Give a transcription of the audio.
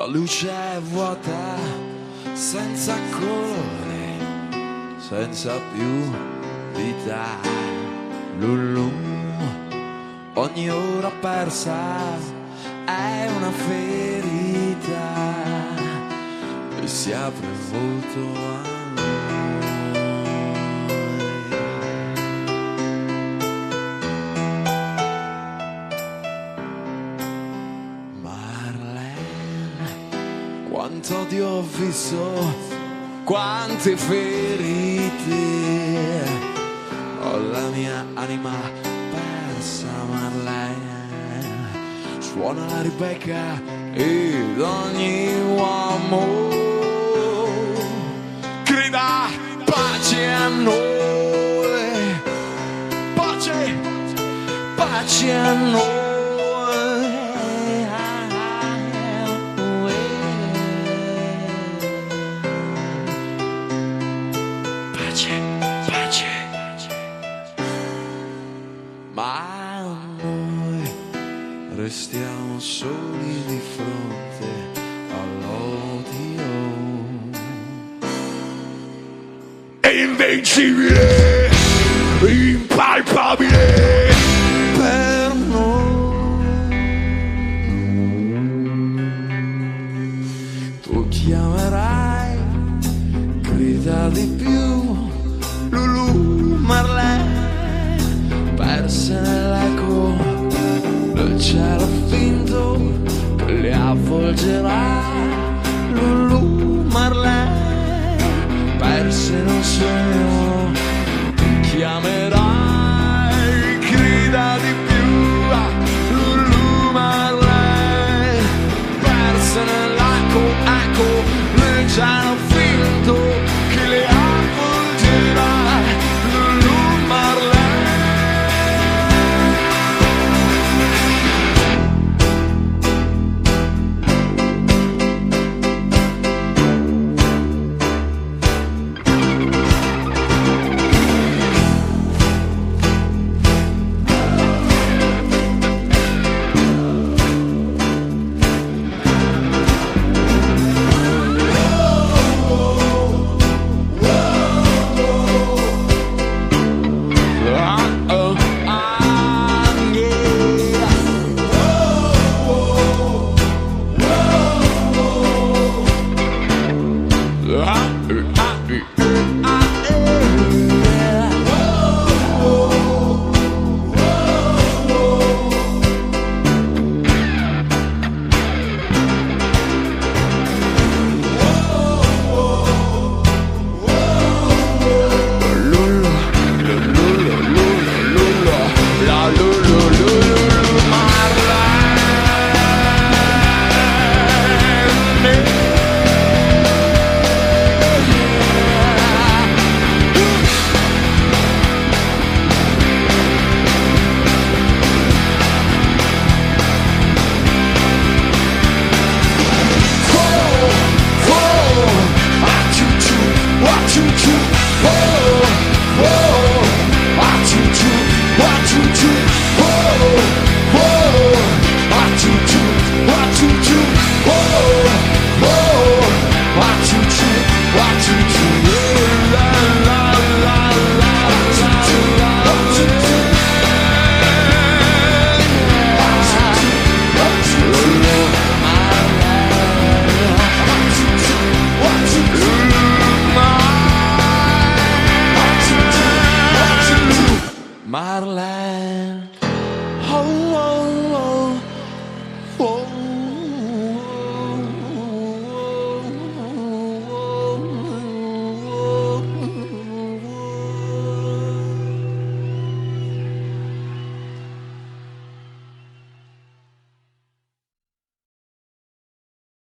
luce è vuota, senza colore, senza più vita. Lullum, ogni ora persa è una ferita e si apre il volto a quanto odio ho visto, quante ferite, ho la mia anima persa, Marlene. Suona la Rebecca ed ogni uomo grida pace a noi, pace, pace a noi. Ma noi restiamo soli di fronte all'odio e invincibile.